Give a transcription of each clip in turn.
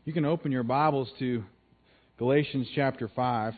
You can open your Bibles to Galatians chapter 5.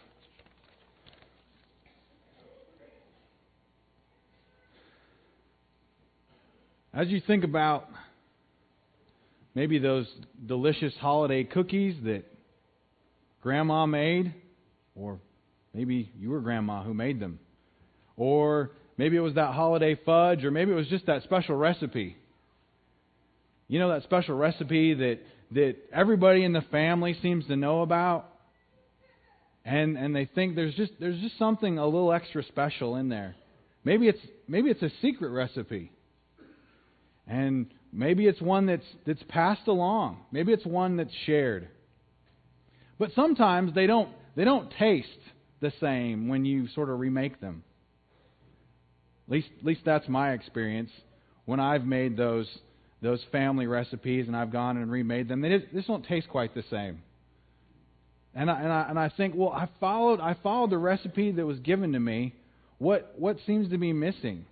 As you think about maybe those delicious holiday cookies that Grandma made, or maybe you were Grandma who made them, or maybe it was that holiday fudge, or maybe it was just that special recipe. You know, that special recipe that everybody in the family seems to know about, and they think there's just something a little extra special in there. Maybe it's a secret recipe. And maybe it's one that's passed along. Maybe it's one that's shared. But sometimes they don't taste the same when you sort of remake them. At least that's my experience. When I've made those family recipes and I've gone and remade them, they just don't taste quite the same. And I think, well, I followed the recipe that was given to me. What seems to be missing?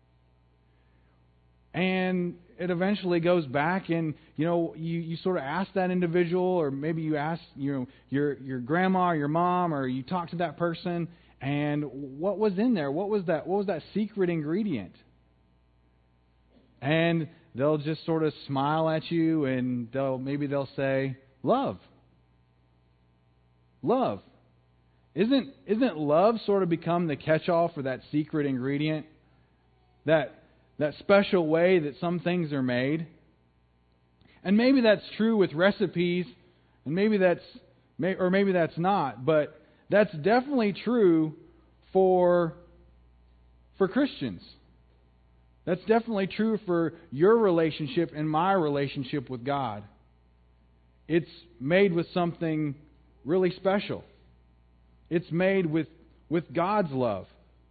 And it eventually goes back, and you sort of ask that individual, or maybe you ask your grandma or your mom, or you talk to that person, and what was in there? What was that secret ingredient? And they'll just sort of smile at you, and they'll say, love. Love. Isn't love sort of become the catch-all for that secret ingredient? That special way that some things are made. And maybe that's true with recipes, and maybe that's not, but that's definitely true for Christians. That's definitely true for your relationship and my relationship with God. It's made with something really special. It's made with God's love.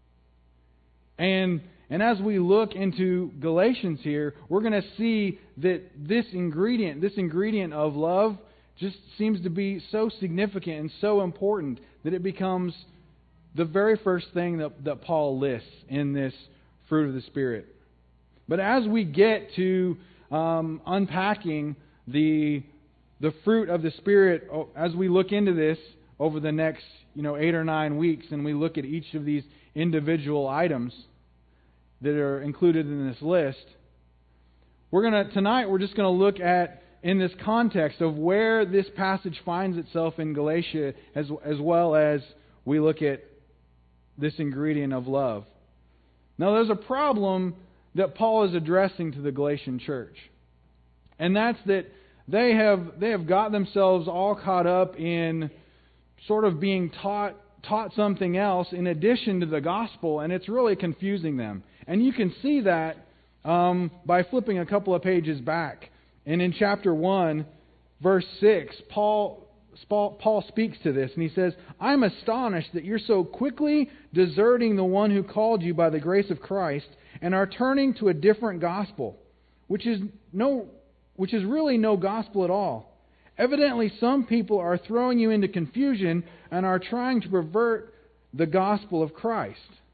And as we look into Galatians here, we're going to see that this ingredient of love just seems to be so significant and so important that it becomes the very first thing that Paul lists in this fruit of the Spirit. But as we get to unpacking the fruit of the Spirit, as we look into this over the next 8 or 9 weeks, and we look at each of these individual items that are included in this list, tonight we're just going to look at, in this context of where this passage finds itself in Galatia, as well as we look at this ingredient of love. Now, there's a problem that Paul is addressing to the Galatian church, and that's that they have got themselves all caught up in sort of being taught something else in addition to the gospel, and it's really confusing them. And you can see that by flipping a couple of pages back. And in chapter 1, verse 6, Paul speaks to this, and he says, "I'm astonished that you're so quickly deserting the one who called you by the grace of Christ and are turning to a different gospel, which is really no gospel at all. Evidently, some people are throwing you into confusion and are trying to pervert the gospel of Christ."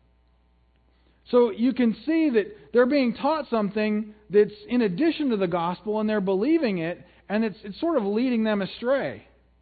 So you can see that they're being taught something that's in addition to the gospel, and they're believing it, and it's sort of leading them astray.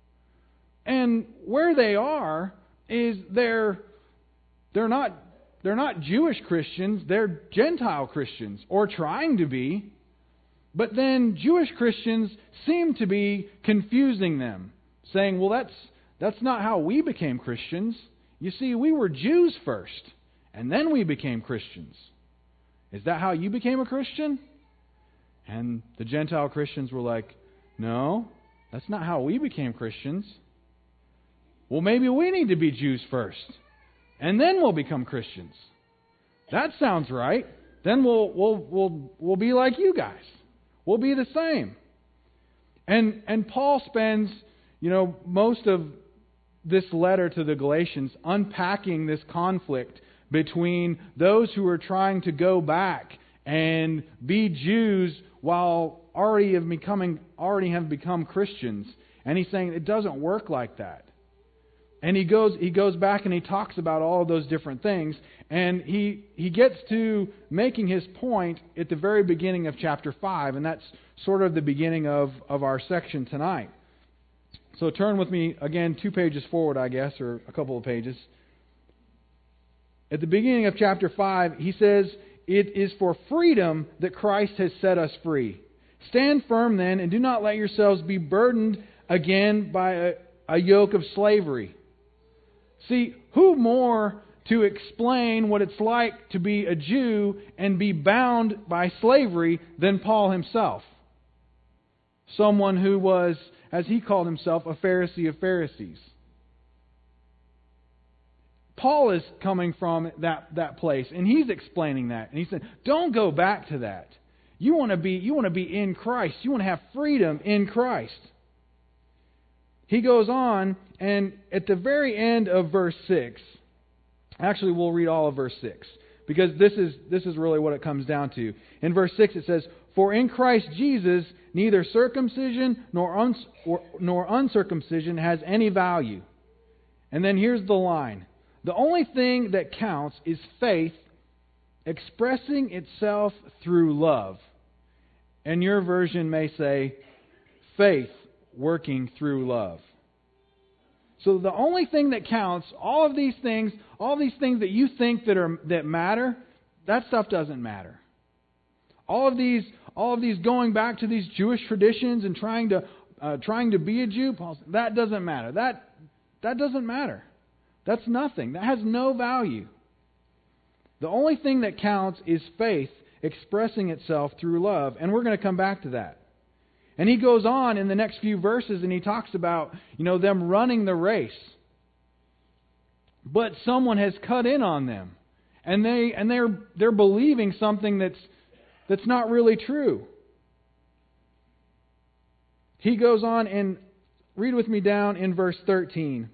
And where they are is they're not Jewish Christians, they're Gentile Christians, or trying to be. But then Jewish Christians seem to be confusing them, saying, well, that's not how we became Christians. You see, we were Jews first, and then we became Christians. Is that how you became a Christian? And the Gentile Christians were like, no, that's not how we became Christians. Well, maybe we need to be Jews first, and then we'll become Christians. That sounds right. Then we'll be like you guys. We'll be the same. And Paul spends, most of this letter to the Galatians unpacking this conflict between those who are trying to go back and be Jews while already have become Christians. And he's saying it doesn't work like that. And he goes back and he talks about all of those different things. And he gets to making his point at the very beginning of chapter 5. And that's sort of the beginning of our section tonight. So turn with me again 2 pages forward, I guess, or a couple of pages. At the beginning of chapter 5, he says, "It is for freedom that Christ has set us free. Stand firm then, and do not let yourselves be burdened again by a yoke of slavery." See, who more to explain what it's like to be a Jew and be bound by slavery than Paul himself? Someone who was, as he called himself, a Pharisee of Pharisees. Paul is coming from that place, and he's explaining that. And he said, don't go back to that. You want to be in Christ. You want to have freedom in Christ. He goes on, and at the very end of verse 6, actually we'll read all of verse 6, because this is really what it comes down to. In verse 6 it says, "For in Christ Jesus neither circumcision nor uncircumcision has any value." And then here's the line. "The only thing that counts is faith expressing itself through love." And your version may say, faith working through love. So the only thing that counts, all of these things that you think that matter, that stuff doesn't matter. All of these going back to these Jewish traditions and trying to be a Jew, Paul said, that doesn't matter. That doesn't matter. That's nothing. That has no value. The only thing that counts is faith expressing itself through love. And we're going to come back to that. And he goes on in the next few verses and he talks about, them running the race. But someone has cut in on them. And they're believing something that's not really true. He goes on and read with me down in verse 13.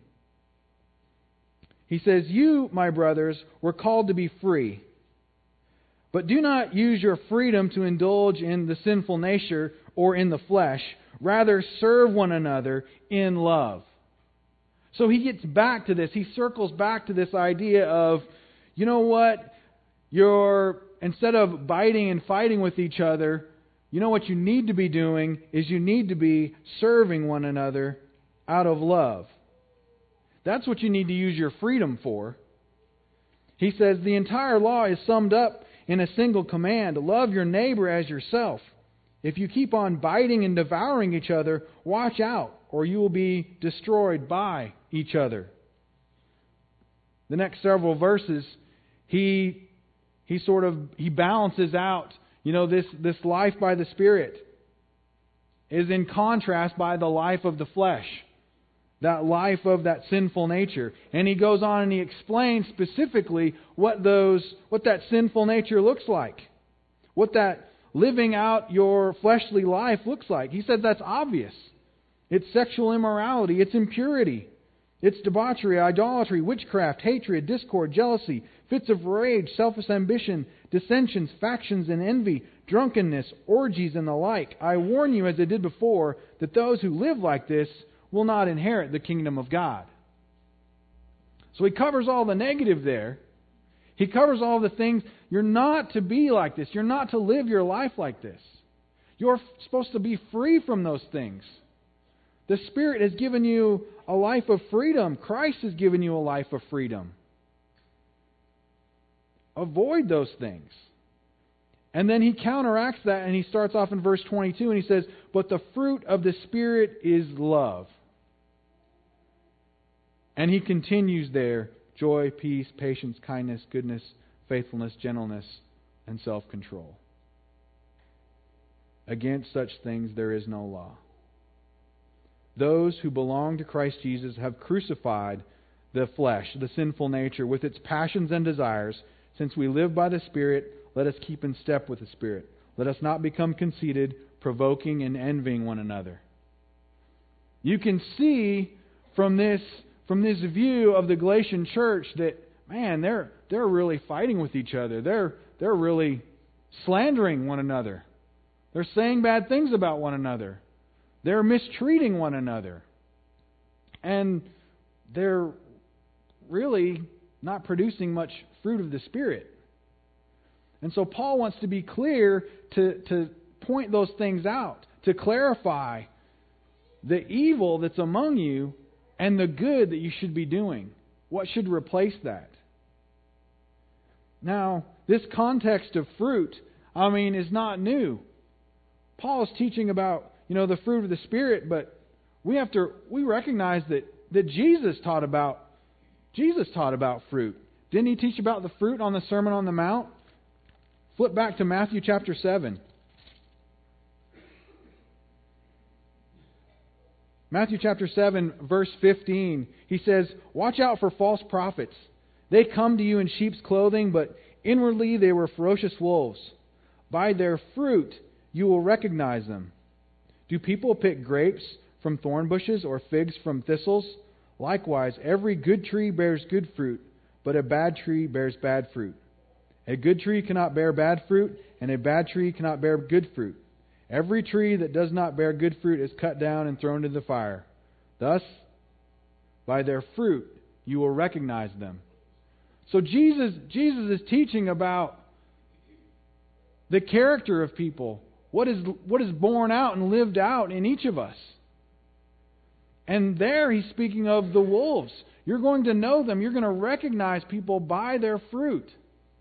He says, "You, my brothers, were called to be free. But do not use your freedom to indulge in the sinful nature or in the flesh. Rather, serve one another in love." So he gets back to this. He circles back to this idea of, you know what? Instead of biting and fighting with each other, you know what you need to be doing is you need to be serving one another out of love. That's what you need to use your freedom for. He says the entire law is summed up in a single command: love your neighbor as yourself. If you keep on biting and devouring each other, watch out, or you will be destroyed by each other. The next several verses, he balances out, this life by the Spirit is in contrast by the life of the flesh. That life of that sinful nature. And he goes on and he explains specifically what that sinful nature looks like. What that living out your fleshly life looks like. He said that's obvious. It's sexual immorality. It's impurity. It's debauchery, idolatry, witchcraft, hatred, discord, jealousy, fits of rage, selfish ambition, dissensions, factions, and envy, drunkenness, orgies, and the like. I warn you, as I did before, that those who live like this will not inherit the kingdom of God. So he covers all the negative there. He covers all the things. You're not to be like this. You're not to live your life like this. You're supposed to be free from those things. The Spirit has given you a life of freedom. Christ has given you a life of freedom. Avoid those things. And then he counteracts that and he starts off in verse 22 and he says, "But the fruit of the Spirit is love." And he continues there: joy, peace, patience, kindness, goodness, faithfulness, gentleness, and self-control. Against such things there is no law. Those who belong to Christ Jesus have crucified the flesh, the sinful nature, with its passions and desires. Since we live by the Spirit, let us keep in step with the Spirit. Let us not become conceited, provoking and envying one another. You can see from this view of the Galatian church that, man, they're really fighting with each other. They're really slandering one another. They're saying bad things about one another. They're mistreating one another. And they're really not producing much fruit of the Spirit. And so Paul wants to be clear to point those things out, to clarify the evil that's among you and the good that you should be doing. What should replace that? Now, this context of fruit, is not new. Paul is teaching about, the fruit of the Spirit, but we recognize that Jesus taught about fruit. Didn't He teach about the fruit on the Sermon on the Mount? Flip back to Matthew chapter 7. Matthew chapter 7, verse 15, He says, "Watch out for false prophets. They come to you in sheep's clothing, but inwardly they were ferocious wolves. By their fruit you will recognize them. Do people pick grapes from thorn bushes or figs from thistles? Likewise, every good tree bears good fruit, but a bad tree bears bad fruit. A good tree cannot bear bad fruit, and a bad tree cannot bear good fruit. Every tree that does not bear good fruit is cut down and thrown into the fire. Thus, by their fruit you will recognize them." So Jesus is teaching about the character of people, what is born out and lived out in each of us. And there He's speaking of the wolves. You're going to know them. You're going to recognize people by their fruit.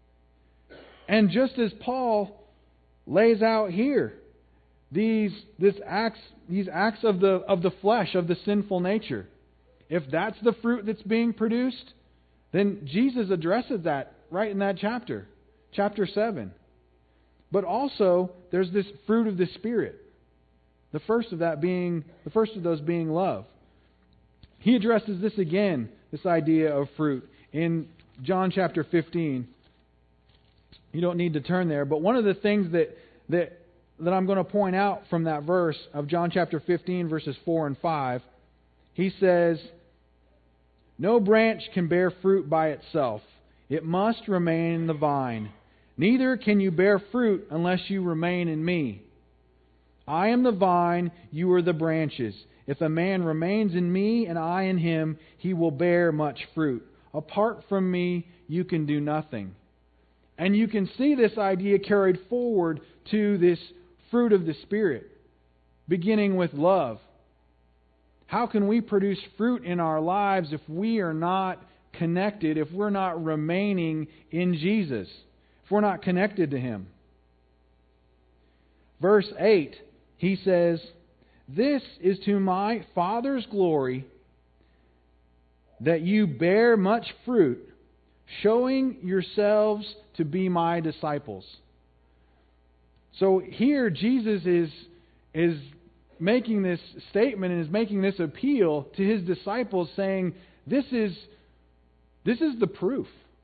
And just as Paul lays out here, these acts of the flesh, of the sinful nature, if that's the fruit that's being produced, then Jesus addresses that right in that chapter 7. But also, there's this fruit of the Spirit. The first of those being love. He addresses this again, this idea of fruit, in John chapter 15. You don't need to turn there, but one of the things that I'm going to point out from that verse of John chapter 15, verses 4 and 5, He says, "No branch can bear fruit by itself. It must remain in the vine. Neither can you bear fruit unless you remain in me. I am the vine, you are the branches. If a man remains in me and I in him, he will bear much fruit. Apart from me, you can do nothing." And you can see this idea carried forward to this fruit of the Spirit, beginning with love. How can we produce fruit in our lives if we are not connected, if we're not remaining in Jesus, if we're not connected to Him? Verse 8, He says, "This is to my Father's glory, that you bear much fruit, showing yourselves to be my disciples." So here Jesus is making this statement and is making this appeal to His disciples, saying, this is the proof.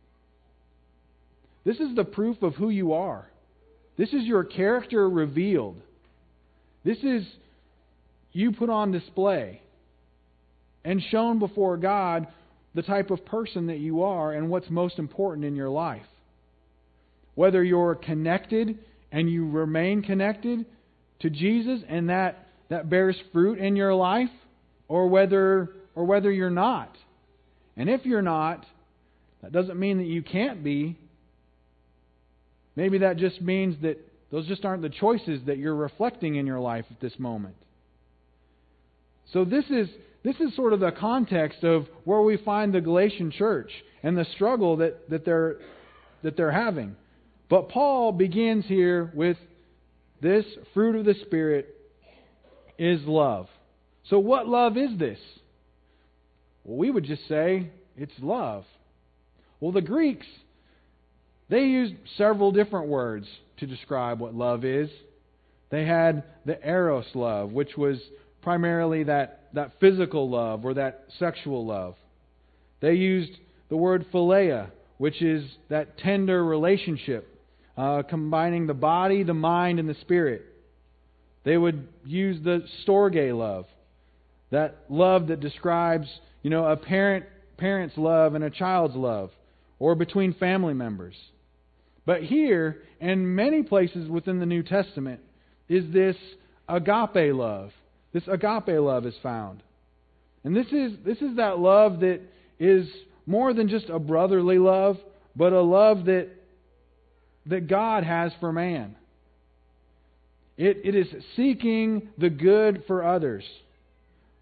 This is the proof of who you are. This is your character revealed. This is you put on display and shown before God the type of person that you are and what's most important in your life. Whether you're connected and you remain connected to Jesus and that bears fruit in your life, or whether you're not. And if you're not, that doesn't mean that you can't be. Maybe that just means that those just aren't the choices that you're reflecting in your life at this moment. So this is sort of the context of where we find the Galatian church and the struggle that they're having. But Paul begins here with this fruit of the Spirit is love. So what love is this? Well, we would just say it's love. Well, the Greeks, they used several different words to describe what love is. They had the eros love, which was primarily that physical love or that sexual love. They used the word philia, which is that tender relationship, combining the body, the mind, and the spirit. They would use the storge love, that love that describes, a parent's love and a child's love, or between family members. But here, and many places within the New Testament, is this agape love. This agape love is found. And this is that love that is more than just a brotherly love, but a love that God has for man. It is seeking the good for others.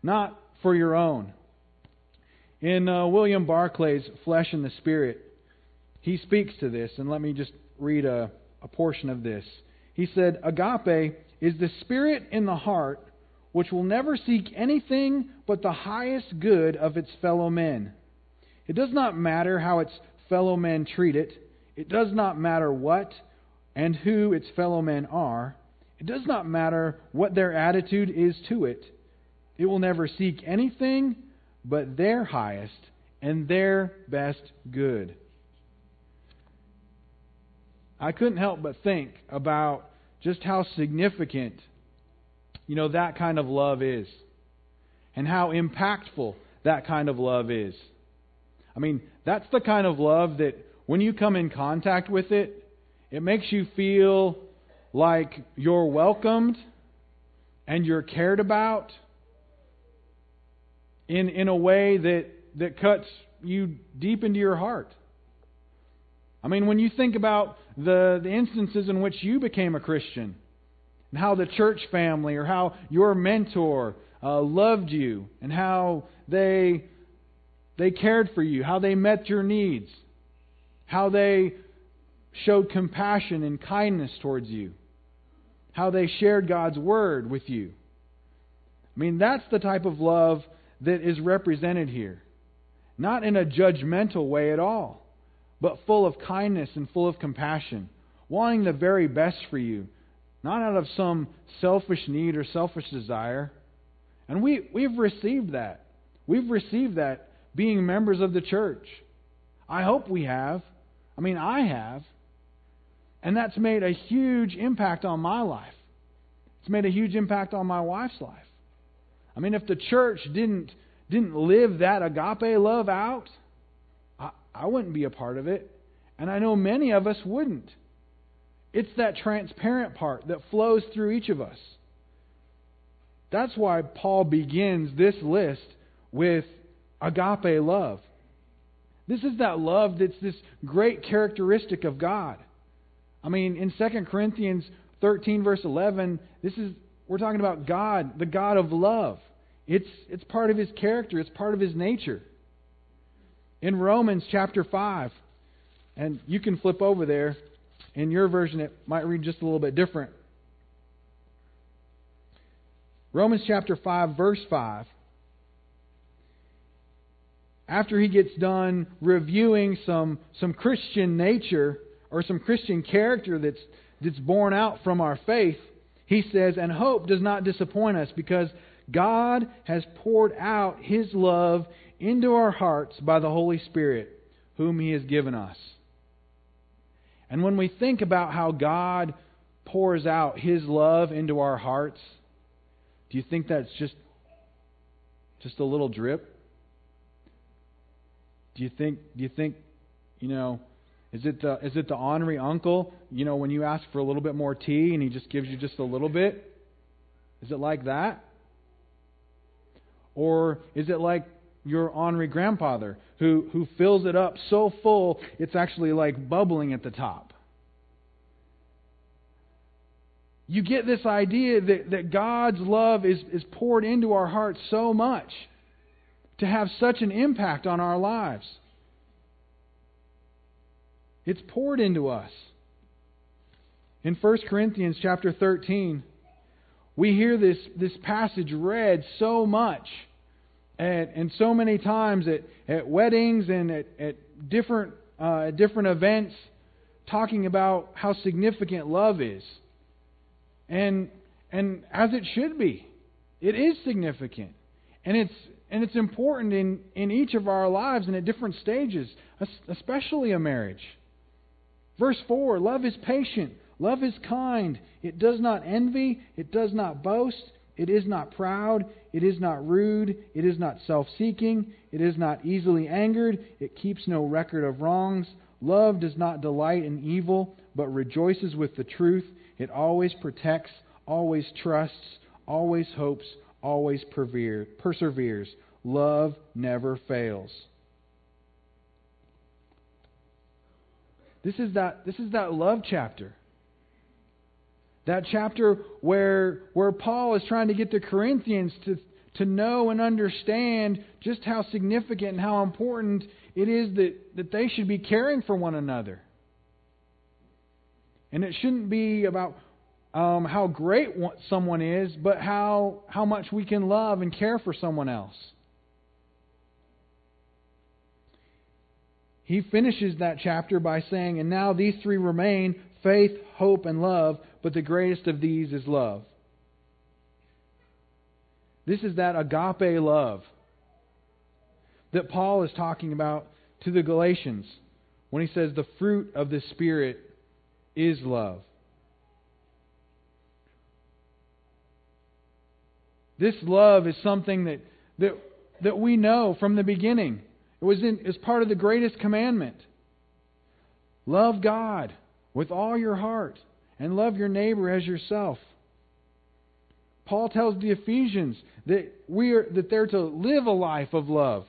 not for your own. In William Barclay's Flesh and the Spirit, he speaks to this, and let me just read a portion of this. He said, "Agape is the spirit in the heart which will never seek anything but the highest good of its fellow men. It does not matter how its fellow men treat it. It does not matter what and who its fellow men are. It does not matter what their attitude is to it. It will never seek anything but their highest and their best good." I couldn't help but think about just how significant, that kind of love is, and how impactful that kind of love is. I mean, that's the kind of love that when you come in contact with it, it makes you feel like you're welcomed and you're cared about in a way that cuts you deep into your heart. I mean, when you think about the instances in which you became a Christian, and how the church family or how your mentor loved you, and how they cared for you, how they met your needs, how they showed compassion and kindness towards you, how they shared God's Word with you. I mean, that's the type of love that is represented here. Not in a judgmental way at all, but full of kindness and full of compassion, wanting the very best for you, not out of some selfish need or selfish desire. And we've received that. We've received that being members of the church. I hope we have. I mean, I have. And that's made a huge impact on my life. It's made a huge impact on my wife's life. I mean, if the church didn't live that agape love out, I wouldn't be a part of it. And I know many of us wouldn't. It's that transparent part that flows through each of us. That's why Paul begins this list with agape love. This is that love that's this great characteristic of God. I mean, in 2 Corinthians 13, verse 11, we're talking about God, the God of love. It's part of His character. It's part of His nature. In Romans chapter 5, and you can flip over there. In your version, it might read just a little bit different. Romans chapter 5, verse 5. After he gets done reviewing some Christian nature or some Christian character that's born out from our faith, he says, "And hope does not disappoint us, because God has poured out His love into our hearts by the Holy Spirit, whom He has given us." And when we think about how God pours out His love into our hearts, do you think that's just a little drip? Do you think is it the ornery uncle, when you ask for a little bit more tea and he just gives you just a little bit? Is it like that? Or is it like your ornery grandfather who fills it up so full it's actually like bubbling at the top? You get this idea that God's love is poured into our hearts so much to have such an impact on our lives. It's poured into us. In 1 Corinthians chapter 13, we hear this passage read so much and so many times at weddings and at different events, talking about how significant love is. And as it should be. It is significant. And it's important in each of our lives and at different stages, especially a marriage. Verse 4, love is patient, love is kind, it does not envy, it does not boast, it is not proud, it is not rude, it is not self-seeking, it is not easily angered, it keeps no record of wrongs. Love does not delight in evil, but rejoices with the truth. It always protects, always trusts, always hopes, always perseveres. Love never fails. This is that love chapter. That chapter where Paul is trying to get the Corinthians to know and understand just how significant and how important it is that they should be caring for one another. And it shouldn't be about how great someone is, but how much we can love and care for someone else. He finishes that chapter by saying, "And now these three remain, faith, hope, and love, but the greatest of these is love." This is that agape love that Paul is talking about to the Galatians when he says the fruit of the Spirit is love. This love is something that we know from the beginning. It was part of the greatest commandment. Love God with all your heart and love your neighbor as yourself. Paul tells the Ephesians that they're to live a life of love.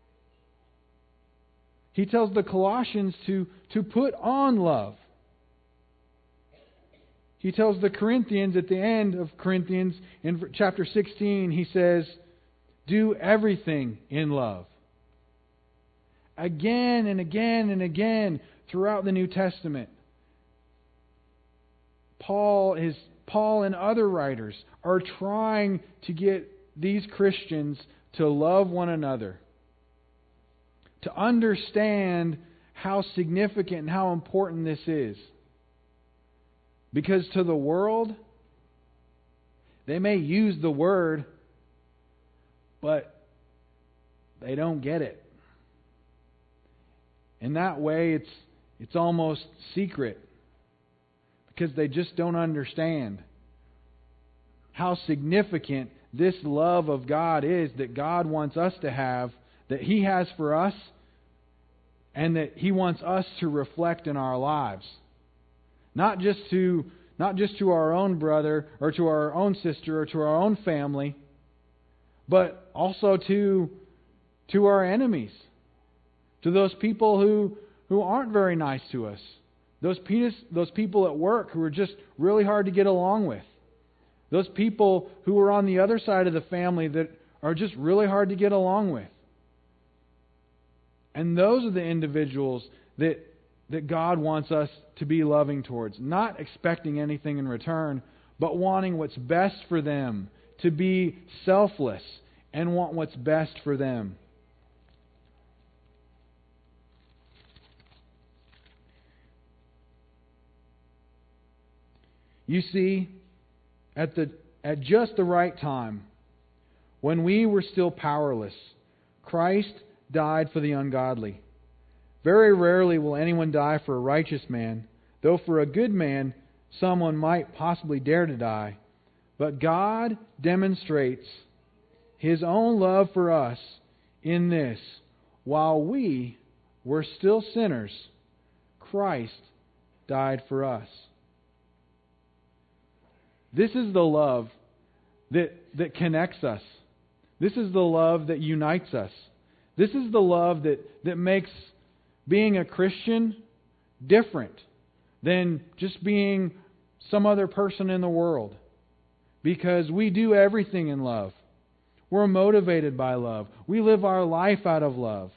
He tells the Colossians to put on love. He tells the Corinthians at the end of Corinthians in chapter 16, he says, "Do everything in love." Again and again and again throughout the New Testament, Paul and other writers are trying to get these Christians to love one another, to understand how significant and how important this is. Because to the world, they may use the word, but they don't get it. In that way, it's almost secret, because they just don't understand how significant this love of God is that God wants us to have, that He has for us, and that He wants us to reflect in our lives. Not just to our own brother or to our own sister or to our own family, but also to our enemies, to those people who aren't very nice to us, those people at work who are just really hard to get along with, those people who are on the other side of the family that are just really hard to get along with. And those are the individuals that God wants us to be loving towards, not expecting anything in return, but wanting what's best for them, to be selfless and want what's best for them. You see, at just the right time, when we were still powerless, Christ died for the ungodly. Very rarely will anyone die for a righteous man, though for a good man someone might possibly dare to die. But God demonstrates His own love for us in this: while we were still sinners, Christ died for us. This is the love that connects us. This is the love that unites us. This is the love that makes being a Christian different than just being some other person in the world. Because we do everything in love. We're motivated by love. We live our life out of love.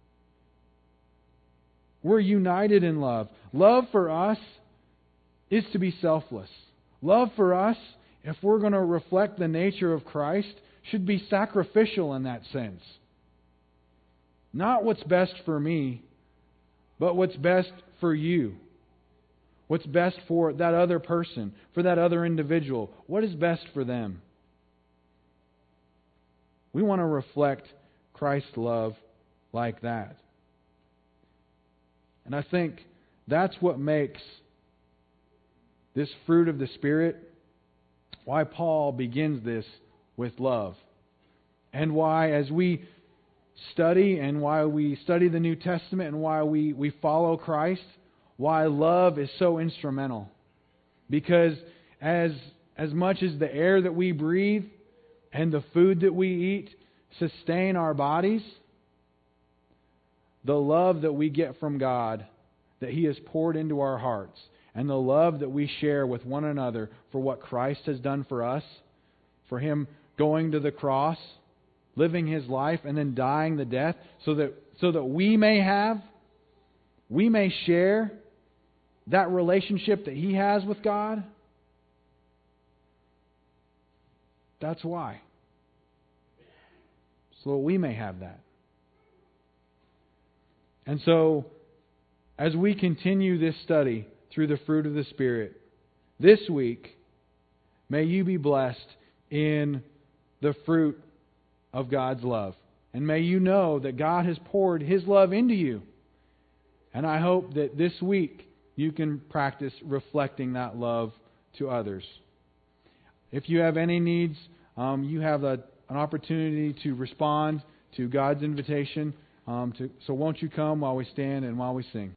We're united in love. Love for us is to be selfless. Love for us, if we're going to reflect the nature of Christ, should be sacrificial in that sense. Not what's best for me, but what's best for you. What's best for that other person, for that other individual. What is best for them? We want to reflect Christ's love like that. And I think that's what makes this fruit of the Spirit, why Paul begins this with love. And why, as we study and why we study the New Testament and why we follow Christ, why love is so instrumental. Because as much as the air that we breathe and the food that we eat sustain our bodies, the love that we get from God, that He has poured into our hearts, and the love that we share with one another for what Christ has done for us, for Him going to the cross, living His life, and then dying the death so that we may share that relationship that He has with God? That's why. So that we may have that. And so, as we continue this study through the fruit of the Spirit, this week, may you be blessed in the fruit of God's love. And may you know that God has poured His love into you. And I hope that this week you can practice reflecting that love to others. If you have any needs, you have an opportunity to respond to God's invitation. So won't you come while we stand and while we sing?